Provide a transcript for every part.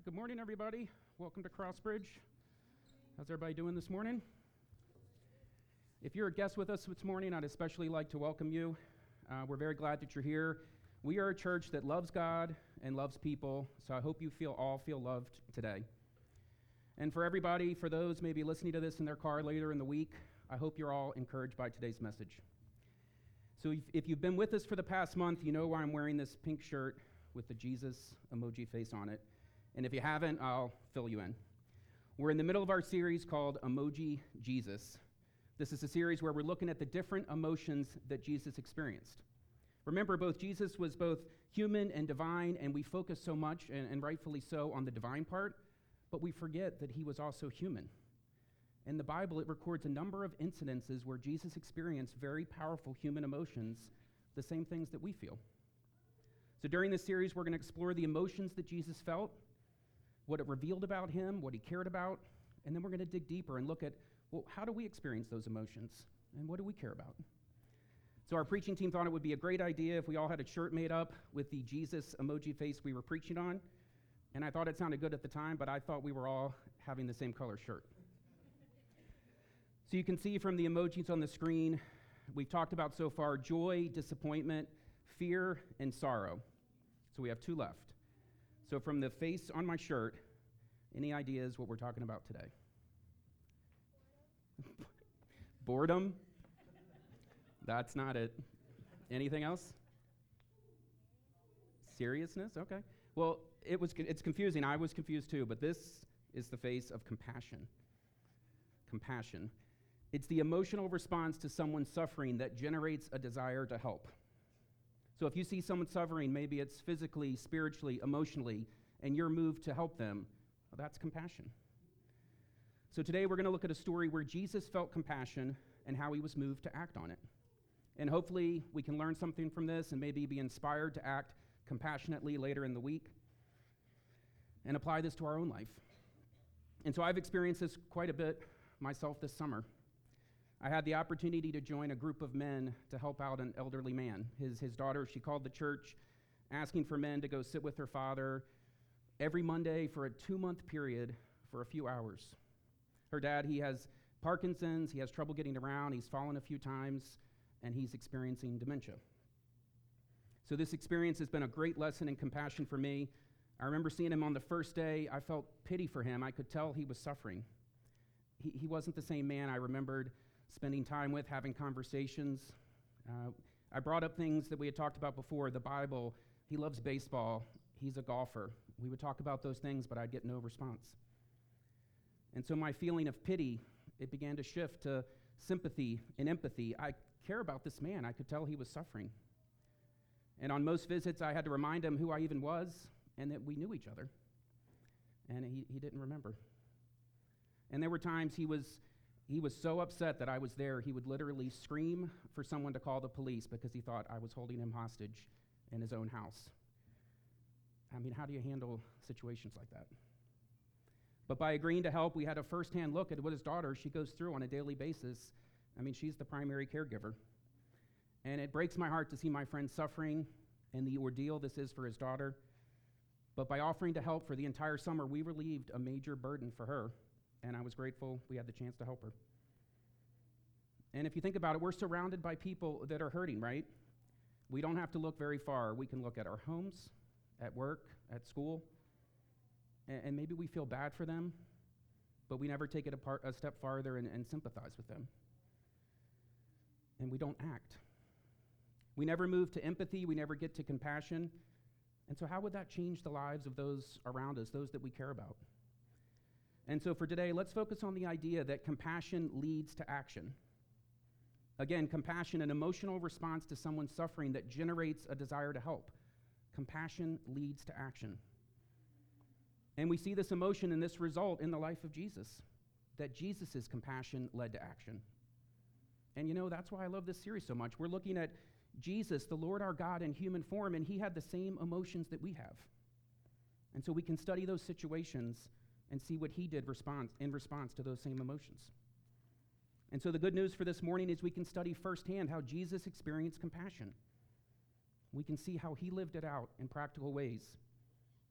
Good morning, everybody. Welcome to Crossbridge. How's everybody doing this morning? If you're a guest with us this morning, I'd especially like to welcome you. We're very glad that you're here. We are a church that loves God and loves people, so I hope you all feel loved today. And for everybody, for those maybe listening to this in their car later in the week, I hope you're all encouraged by today's message. So if you've been with us for the past month, you know why I'm wearing this pink shirt with the Jesus emoji face on it. And if you haven't, I'll fill you in. We're in the middle of our series called Emoji Jesus. This is a series where we're looking at the different emotions that Jesus experienced. Remember, Jesus was both human and divine, and we focus so much, and rightfully so, on the divine part, but we forget that he was also human. In the Bible, it records a number of incidences where Jesus experienced very powerful human emotions, the same things that we feel. So during this series, we're going to explore the emotions that Jesus felt, what it revealed about him, what he cared about, and then we're going to dig deeper and look at, well, how do we experience those emotions, and what do we care about? So our preaching team thought it would be a great idea if we all had a shirt made up with the Jesus emoji face we were preaching on, and I thought it sounded good at the time, but I thought we were all having the same color shirt. So you can see from the emojis on the screen, we've talked about so far joy, disappointment, fear, and sorrow. So we have two left. So from the face on my shirt, any ideas what we're talking about today? Boredom? That's not it. Anything else? Seriousness? Okay. Well, it's confusing. I was confused too, but this is the face of compassion. Compassion. It's the emotional response to someone suffering that generates a desire to help. So if you see someone suffering, maybe it's physically, spiritually, emotionally, and you're moved to help them, well, that's compassion. So today we're going to look at a story where Jesus felt compassion and how he was moved to act on it. And hopefully we can learn something from this and maybe be inspired to act compassionately later in the week and apply this to our own life. And so I've experienced this quite a bit myself this summer. I had the opportunity to join a group of men to help out an elderly man. His daughter, she called the church asking for men to go sit with her father every Monday for a 2-month period for a few hours. Her dad, he has Parkinson's, he has trouble getting around, he's fallen a few times, and he's experiencing dementia. So this experience has been a great lesson in compassion for me. I remember seeing him on the first day. I felt pity for him. I could tell he was suffering. He wasn't the same man I remembered spending time with, having conversations. I brought up things that we had talked about before, the Bible. He loves baseball. He's a golfer. We would talk about those things, but I'd get no response. And so my feeling of pity, it began to shift to sympathy and empathy. I care about this man. I could tell he was suffering. And on most visits, I had to remind him who I even was and that we knew each other. And he didn't remember. And there were times he was so upset that I was there, he would literally scream for someone to call the police because he thought I was holding him hostage in his own house. I mean, how do you handle situations like that? But by agreeing to help, we had a firsthand look at what his daughter, she goes through on a daily basis. I mean, she's the primary caregiver. And it breaks my heart to see my friend suffering and the ordeal this is for his daughter. But by offering to help for the entire summer, we relieved a major burden for her. And I was grateful we had the chance to help her. And if you think about it, we're surrounded by people that are hurting, right? We don't have to look very far. We can look at our homes, at work, at school, and maybe we feel bad for them, but we never take it a step farther and sympathize with them. And we don't act. We never move to empathy. We never get to compassion. And so how would that change the lives of those around us, those that we care about? And so for today, let's focus on the idea that compassion leads to action. Again, compassion, an emotional response to someone suffering that generates a desire to help. Compassion leads to action. And we see this emotion and this result in the life of Jesus, that Jesus' compassion led to action. And you know, that's why I love this series so much. We're looking at Jesus, the Lord our God in human form, and he had the same emotions that we have. And so we can study those situations and see what he did in response to those same emotions. And so the good news for this morning is we can study firsthand how Jesus experienced compassion. We can see how he lived it out in practical ways.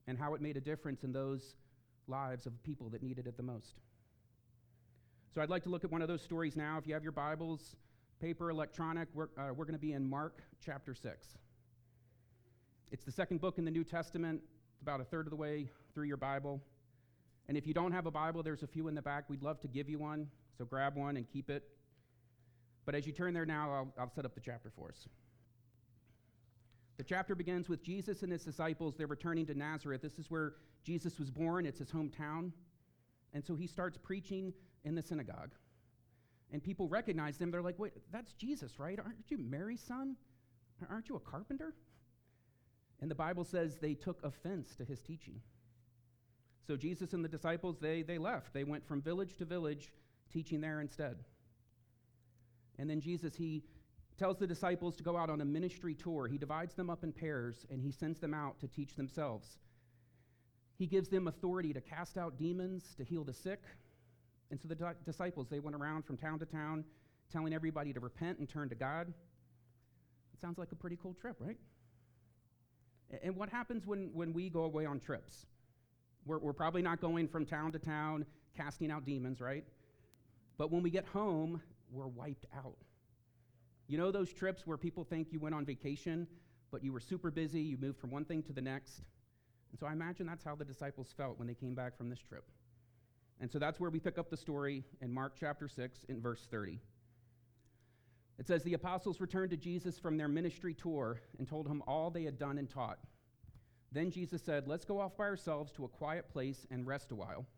and how it made a difference in those lives of people that needed it the most. So I'd like to look at one of those stories now. If you have your Bibles, paper, electronic, we're going to be in Mark chapter 6. It's the second book in the New Testament, about a third of the way through your Bible. And if you don't have a Bible, there's a few in the back. We'd love to give you one, so grab one and keep it. But as you turn there now, I'll set up the chapter for us. The chapter begins with Jesus and his disciples. They're returning to Nazareth. This is where Jesus was born. It's his hometown. And so he starts preaching in the synagogue. And people recognize him. They're like, wait, that's Jesus, right? Aren't you Mary's son? Aren't you a carpenter? And the Bible says they took offense to his teaching. So Jesus and the disciples, they left. They went from village to village, teaching there instead. And then Jesus, he tells the disciples to go out on a ministry tour. He divides them up in pairs, and he sends them out to teach themselves. He gives them authority to cast out demons, to heal the sick. And so the disciples, they went around from town to town, telling everybody to repent and turn to God. It sounds like a pretty cool trip, right? And what happens when we go away on trips? We're probably not going from town to town, casting out demons, right? But when we get home, we're wiped out. You know those trips where people think you went on vacation, but you were super busy, you moved from one thing to the next? And so I imagine that's how the disciples felt when they came back from this trip. And so that's where we pick up the story in Mark chapter 6 in verse 30. It says, the apostles returned to Jesus from their ministry tour and told him all they had done and taught. Then Jesus said, let's go off by ourselves to a quiet place and rest a while.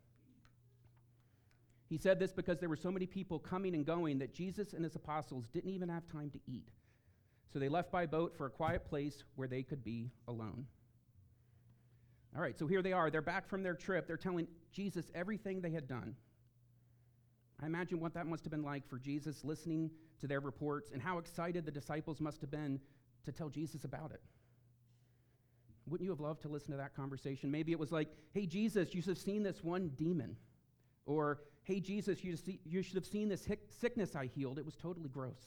He said this because there were so many people coming and going that Jesus and his apostles didn't even have time to eat. So they left by boat for a quiet place where they could be alone. All right, so here they are. They're back from their trip. They're telling Jesus everything they had done. I imagine what that must have been like for Jesus, listening to their reports, and how excited the disciples must have been to tell Jesus about it. Wouldn't you have loved to listen to that conversation? Maybe it was like, hey, Jesus, you should have seen this one demon. Or, hey, Jesus, you should have seen this sickness I healed. It was totally gross.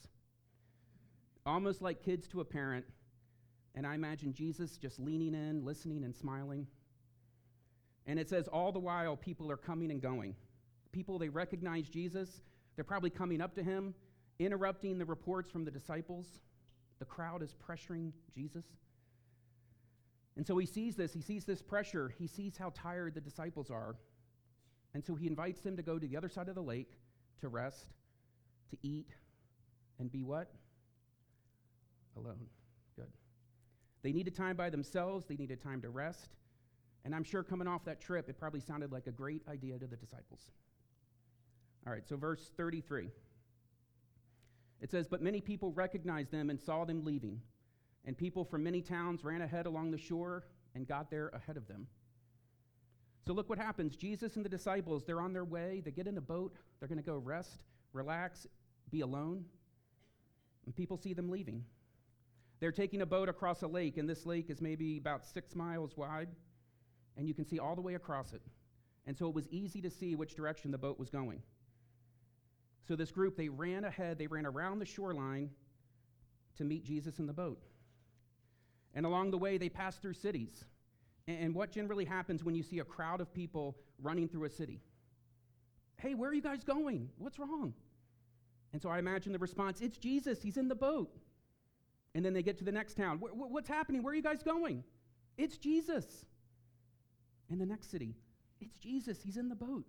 Almost like kids to a parent. And I imagine Jesus just leaning in, listening and smiling. And it says all the while people are coming and going. People, they recognize Jesus. They're probably coming up to him, interrupting the reports from the disciples. The crowd is pressuring Jesus. And so he sees this pressure. He sees how tired the disciples are. And so he invites them to go to the other side of the lake to rest, to eat, and be what? Alone. Good. They needed time by themselves. They needed time to rest. And I'm sure coming off that trip, it probably sounded like a great idea to the disciples. All right, so verse 33. It says, but many people recognized them and saw them leaving. And people from many towns ran ahead along the shore and got there ahead of them. So look what happens. Jesus and the disciples, they're on their way. They get in a boat. They're going to go rest, relax, be alone. And people see them leaving. They're taking a boat across a lake, and this lake is maybe about 6 miles wide, and you can see all the way across it. And so it was easy to see which direction the boat was going. So this group, they ran ahead. They ran around the shoreline to meet Jesus in the boat. And along the way, they passed through cities. And what generally happens when you see a crowd of people running through a city? Hey, where are you guys going? What's wrong? And so I imagine the response, it's Jesus, he's in the boat. And then they get to the next town. What's happening? Where are you guys going? It's Jesus. In the next city, it's Jesus, he's in the boat.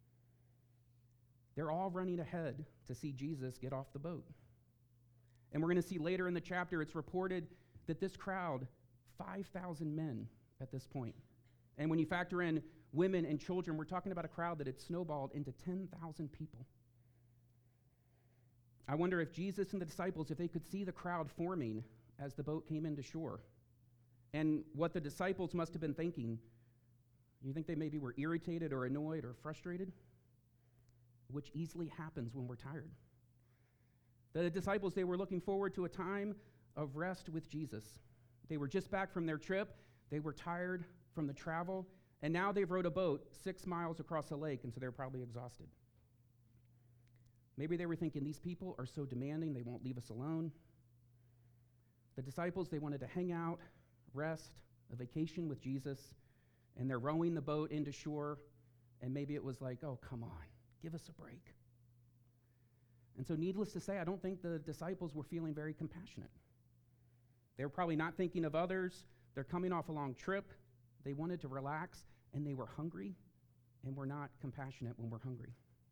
They're all running ahead to see Jesus get off the boat. And we're going to see later in the chapter, it's reported that this crowd, 5,000 men at this point. And when you factor in women and children, we're talking about a crowd that had snowballed into 10,000 people. I wonder if Jesus and the disciples, if they could see the crowd forming as the boat came into shore. And what the disciples must have been thinking, you think they maybe were irritated or annoyed or frustrated? Which easily happens when we're tired. The disciples, they were looking forward to a time of rest with Jesus. They were just back from their trip. They were tired from the travel. And now they've rowed a boat 6 miles across a lake, and so they're probably exhausted. Maybe they were thinking, these people are so demanding, they won't leave us alone. The disciples, they wanted to hang out, rest, a vacation with Jesus, and they're rowing the boat into shore, and maybe it was like, oh, come on, give us a break. And so needless to say, I don't think the disciples were feeling very compassionate. They were probably not thinking of others. They're coming off a long trip. They wanted to relax, and they were hungry, and we're not compassionate when we're hungry.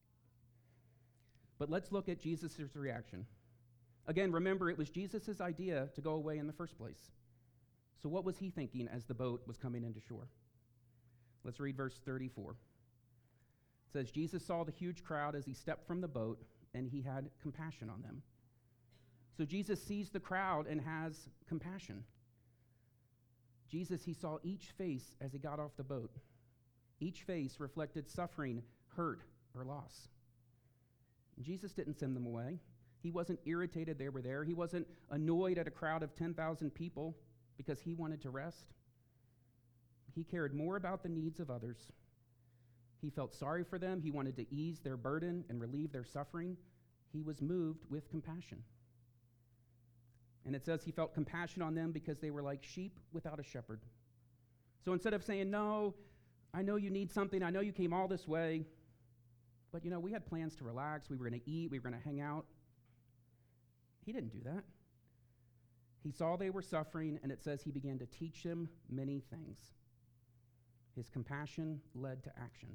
But let's look at Jesus' reaction. Again, remember, it was Jesus' idea to go away in the first place. So what was he thinking as the boat was coming into shore? Let's read verse 34. It says, Jesus saw the huge crowd as he stepped from the boat, and he had compassion on them. So Jesus sees the crowd and has compassion. Jesus, he saw each face as he got off the boat. Each face reflected suffering, hurt, or loss. Jesus didn't send them away. He wasn't irritated they were there. He wasn't annoyed at a crowd of 10,000 people because he wanted to rest. He cared more about the needs of others. He felt sorry for them. He wanted to ease their burden and relieve their suffering. He was moved with compassion. And it says he felt compassion on them because they were like sheep without a shepherd. So instead of saying, no, I know you need something. I know you came all this way. But, we had plans to relax. We were going to eat. We were going to hang out. He didn't do that. He saw they were suffering, and it says he began to teach them many things. His compassion led to action.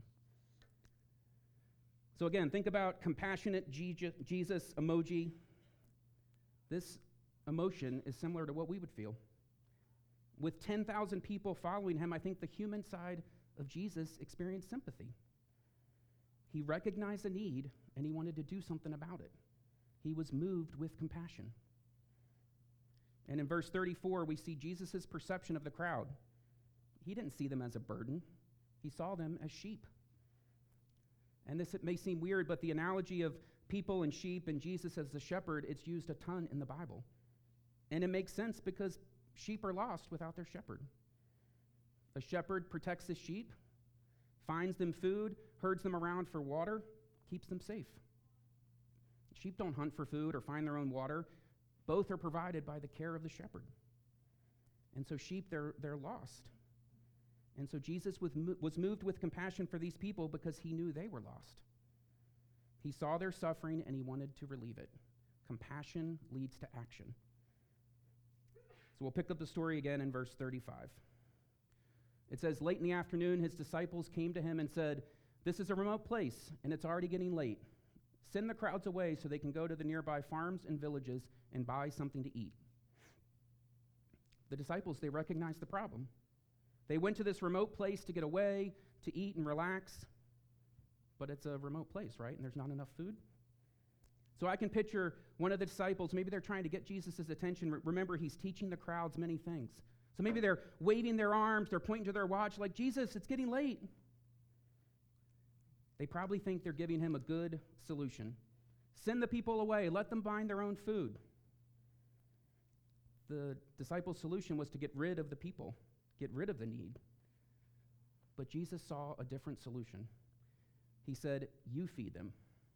So again, think about compassionate Jesus emoji. This emotion is similar to what we would feel. With 10,000 people following him, I think the human side of Jesus experienced sympathy. He recognized a need, and he wanted to do something about it. He was moved with compassion. And in verse 34, we see Jesus' perception of the crowd. He didn't see them as a burden. He saw them as sheep. And this, it may seem weird, but the analogy of people and sheep and Jesus as the shepherd, it's used a ton in the Bible. And it makes sense because sheep are lost without their shepherd. A shepherd protects his sheep, finds them food, herds them around for water, keeps them safe. Sheep don't hunt for food or find their own water. Both are provided by the care of the shepherd. And so sheep, they're lost. And so Jesus was moved with compassion for these people because he knew they were lost. He saw their suffering and he wanted to relieve it. Compassion leads to action. So we'll pick up the story again in verse 35. It says, late in the afternoon, his disciples came to him and said, this is a remote place, and it's already getting late. Send the crowds away so they can go to the nearby farms and villages and buy something to eat. The disciples, they recognized the problem. They went to this remote place to get away, to eat and relax, but it's a remote place, right? And there's not enough food. So I can picture one of the disciples, maybe they're trying to get Jesus' attention. Remember, he's teaching the crowds many things. So maybe they're waving their arms, they're pointing to their watch like, Jesus, it's getting late. They probably think they're giving him a good solution. Send the people away, let them find their own food. The disciples' solution was to get rid of the people, get rid of the need. But Jesus saw a different solution. He said, you feed them.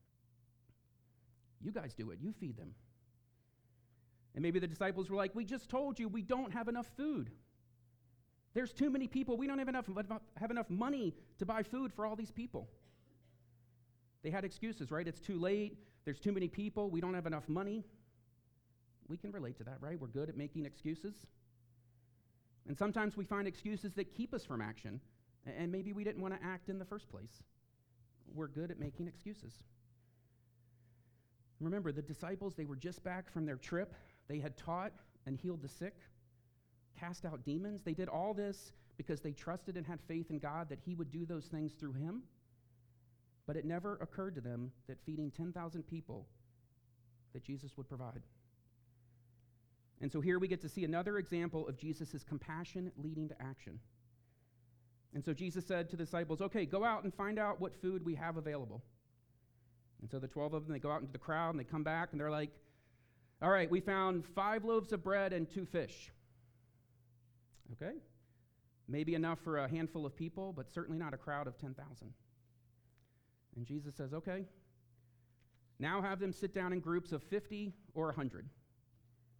You guys do it. You feed them. And maybe the disciples were like, we just told you we don't have enough food. There's too many people. We don't have enough money to buy food for all these people. They had excuses, right? It's too late. There's too many people. We don't have enough money. We can relate to that, right? We're good at making excuses. And sometimes we find excuses that keep us from action. And maybe we didn't want to act in the first place. We're good at making excuses. Remember, the disciples, they were just back from their trip. They had taught and healed the sick, cast out demons. They did all this because they trusted and had faith in God that he would do those things through him. But it never occurred to them that feeding 10,000 people, that Jesus would provide. And so here we get to see another example of Jesus' compassion leading to action. And so Jesus said to the disciples, okay, go out and find out what food we have available. And so the 12 of them, they go out into the crowd and they come back and they're like, all right, we found 5 loaves of bread and 2 fish. Okay? Maybe enough for a handful of people, but certainly not a crowd of 10,000. And Jesus says, okay, now have them sit down in groups of 50 or 100. And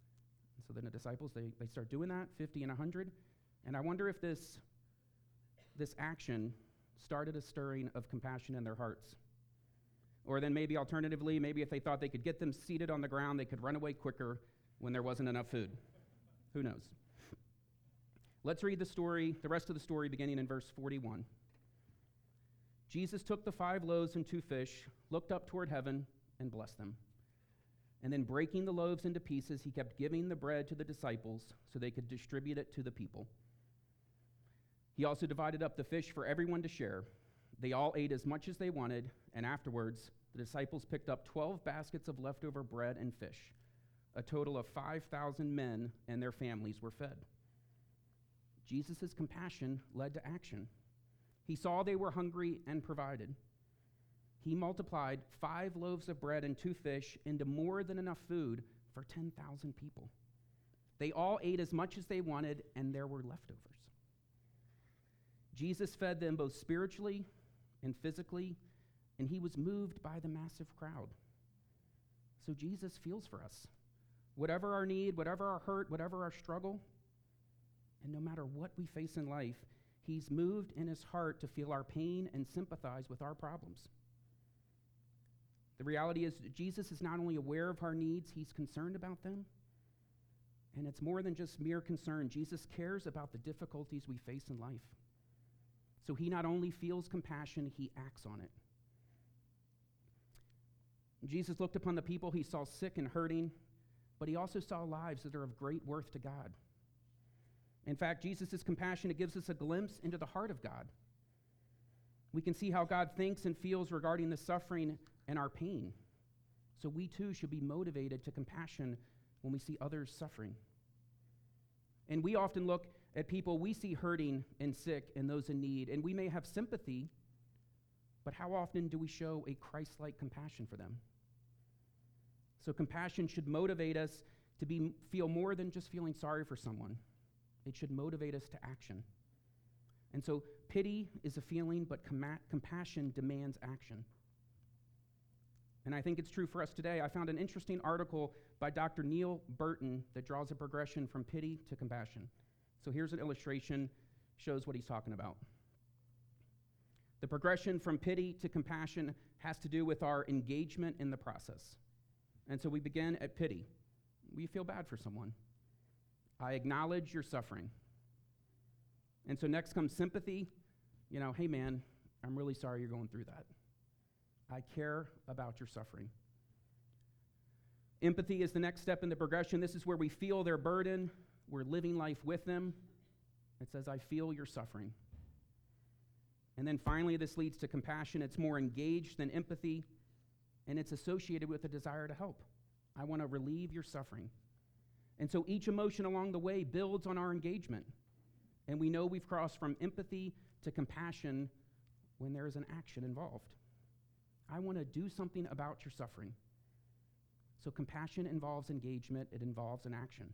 so then the disciples, they start doing that, 50 and 100. And I wonder if this this action started a stirring of compassion in their hearts. Or then maybe alternatively, maybe if they thought they could get them seated on the ground, they could run away quicker when there wasn't enough food. Who knows? Let's read the rest of the story beginning in verse 41. Jesus took the 5 loaves and 2 fish, looked up toward heaven, and blessed them. And then breaking the loaves into pieces, he kept giving the bread to the disciples so they could distribute it to the people. He also divided up the fish for everyone to share. They all ate as much as they wanted, and afterwards, the disciples picked up 12 baskets of leftover bread and fish. A total of 5,000 men and their families were fed. Jesus' compassion led to action. He saw they were hungry and provided. He multiplied 5 loaves of bread and 2 fish into more than enough food for 10,000 people. They all ate as much as they wanted, and there were leftovers. Jesus fed them both spiritually and physically, and he was moved by the massive crowd. So Jesus feels for us. Whatever our need, whatever our hurt, whatever our struggle, and no matter what we face in life, he's moved in his heart to feel our pain and sympathize with our problems. The reality is Jesus is not only aware of our needs, he's concerned about them. And it's more than just mere concern. Jesus cares about the difficulties we face in life. So he not only feels compassion, he acts on it. Jesus looked upon the people he saw sick and hurting, but he also saw lives that are of great worth to God. In fact, Jesus' compassion, it gives us a glimpse into the heart of God. We can see how God thinks and feels regarding the suffering and our pain. So we too should be motivated to compassion when we see others suffering. And we often look at people we see hurting and sick and those in need, and we may have sympathy, but how often do we show a Christ-like compassion for them? So compassion should motivate us to feel more than just feeling sorry for someone. It should motivate us to action. And so pity is a feeling, but compassion demands action. And I think it's true for us today. I found an interesting article by Dr. Neil Burton that draws a progression from pity to compassion. So here's an illustration, shows what he's talking about. The progression from pity to compassion has to do with our engagement in the process. And so we begin at pity. We feel bad for someone. I acknowledge your suffering. And so next comes sympathy. Hey man, I'm really sorry you're going through that. I care about your suffering. Empathy is the next step in the progression. This is where we feel their burden. We're living life with them. It says, I feel your suffering. And then finally, this leads to compassion. It's more engaged than empathy, and it's associated with a desire to help. I want to relieve your suffering. And so each emotion along the way builds on our engagement. And we know we've crossed from empathy to compassion when there is an action involved. I want to do something about your suffering. So compassion involves engagement. It involves an action.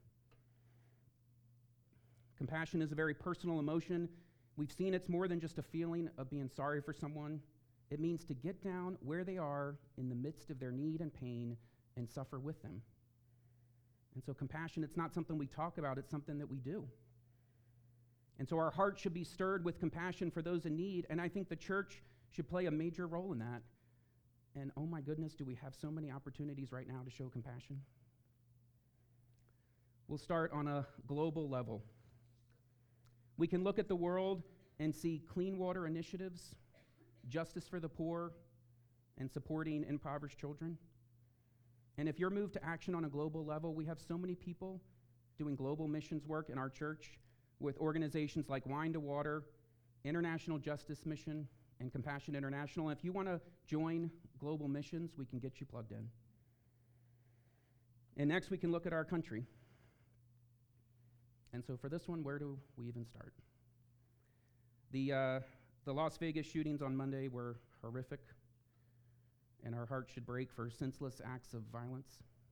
Compassion is a very personal emotion. We've seen it's more than just a feeling of being sorry for someone. It means to get down where they are in the midst of their need and pain and suffer with them. And so compassion, it's not something we talk about, it's something that we do. And so our heart should be stirred with compassion for those in need, and I think the church should play a major role in that. And oh my goodness, do we have so many opportunities right now to show compassion? We'll start on a global level. We can look at the world and see clean water initiatives, justice for the poor, and supporting impoverished children. And if you're moved to action on a global level, we have so many people doing global missions work in our church with organizations like Wine to Water, International Justice Mission, and Compassion International. And if you want to join global missions, we can get you plugged in. And next, we can look at our country. And so for this one, where do we even start? The Las Vegas shootings on Monday were horrific, and our hearts should break for senseless acts of violence.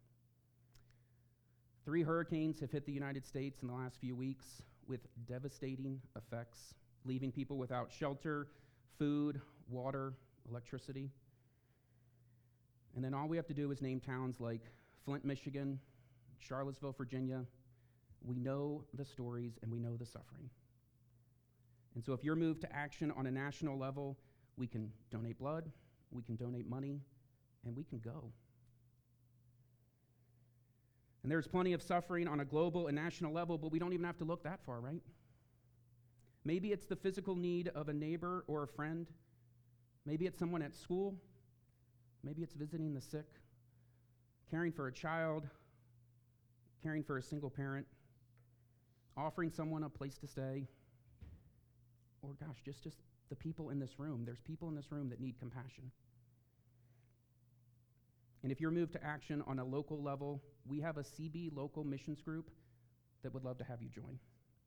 3 hurricanes have hit the United States in the last few weeks with devastating effects, leaving people without shelter, food, water, electricity. And then all we have to do is name towns like Flint, Michigan, Charlottesville, Virginia. We know the stories and we know the suffering. And so if you're moved to action on a national level, we can donate blood, we can donate money, and we can go. And there's plenty of suffering on a global and national level, but we don't even have to look that far, right? Maybe it's the physical need of a neighbor or a friend. Maybe it's someone at school. Maybe it's visiting the sick, caring for a child, caring for a single parent, offering someone a place to stay, or gosh, just the people in this room. There's people in this room that need compassion. And if you're moved to action on a local level, we have a CB local missions group that would love to have you join.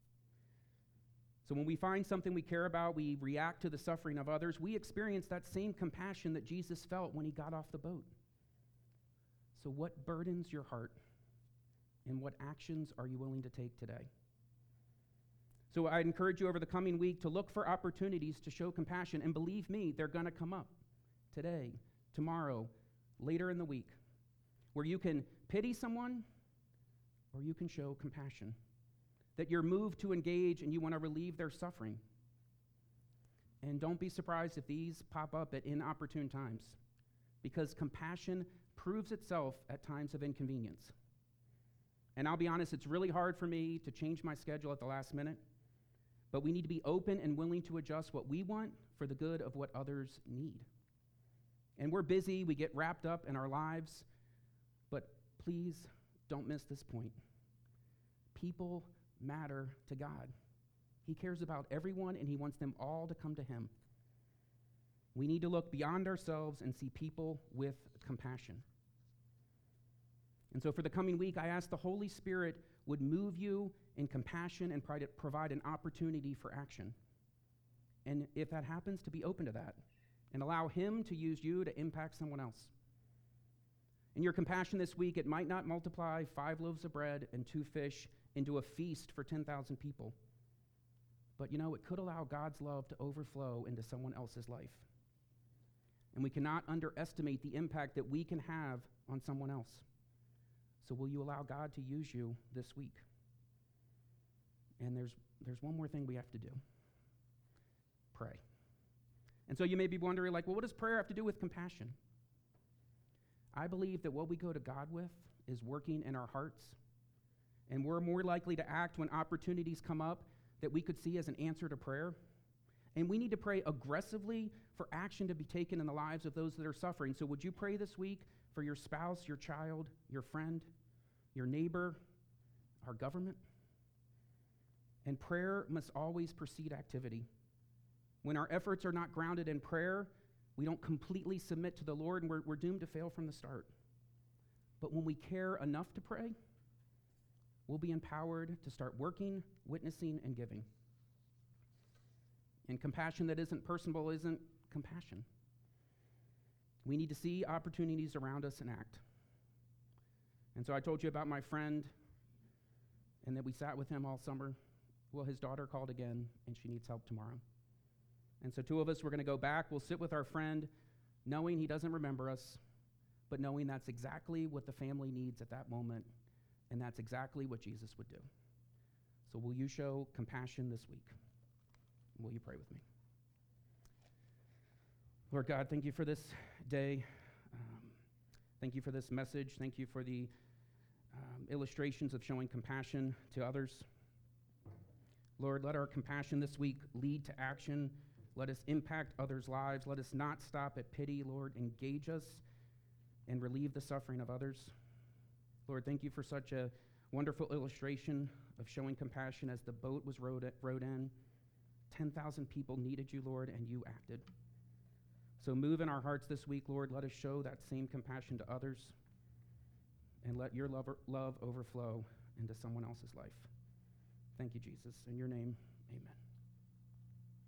So when we find something we care about, we react to the suffering of others, we experience that same compassion that Jesus felt when he got off the boat. So what burdens your heart, and what actions are you willing to take today? So I'd encourage you over the coming week to look for opportunities to show compassion, and believe me, they're going to come up today, tomorrow, later in the week, where you can pity someone or you can show compassion, that you're moved to engage and you want to relieve their suffering. And don't be surprised if these pop up at inopportune times, because compassion proves itself at times of inconvenience. And I'll be honest, it's really hard for me to change my schedule at the last minute, but we need to be open and willing to adjust what we want for the good of what others need. And we're busy, we get wrapped up in our lives, but please don't miss this point. People matter to God. He cares about everyone, and he wants them all to come to him. We need to look beyond ourselves and see people with compassion. And so for the coming week, I ask the Holy Spirit would move you in compassion and provide an opportunity for action. And if that happens, to be open to that and allow him to use you to impact someone else. In your compassion this week, it might not multiply 5 loaves of bread and 2 fish into a feast for 10,000 people. But it could allow God's love to overflow into someone else's life. And we cannot underestimate the impact that we can have on someone else. So will you allow God to use you this week? And there's one more thing we have to do. Pray. And so you may be wondering, well, what does prayer have to do with compassion? I believe that what we go to God with is working in our hearts, and we're more likely to act when opportunities come up that we could see as an answer to prayer. And we need to pray aggressively for action to be taken in the lives of those that are suffering. So would you pray this week for your spouse, your child, your friend, your neighbor, our government? And prayer must always precede activity. When our efforts are not grounded in prayer, we don't completely submit to the Lord, and we're doomed to fail from the start. But when we care enough to pray, we'll be empowered to start working, witnessing, and giving. And compassion that isn't personal isn't compassion. We need to see opportunities around us and act. And so I told you about my friend and that we sat with him all summer. Well, his daughter called again, and she needs help tomorrow. And so 2 of us, we're going to go back. We'll sit with our friend, knowing he doesn't remember us, but knowing that's exactly what the family needs at that moment, and that's exactly what Jesus would do. So will you show compassion this week? Will you pray with me? Lord God, thank you for this day. Thank you for this message. Thank you for the illustrations of showing compassion to others. Lord, let our compassion this week lead to action. Let us impact others' lives. Let us not stop at pity, Lord. Engage us and relieve the suffering of others. Lord, thank you for such a wonderful illustration of showing compassion as the boat was rowed in. 10,000 people needed you, Lord, and you acted. So move in our hearts this week, Lord. Let us show that same compassion to others, and let your love overflow into someone else's life. Thank you, Jesus. In your name, amen.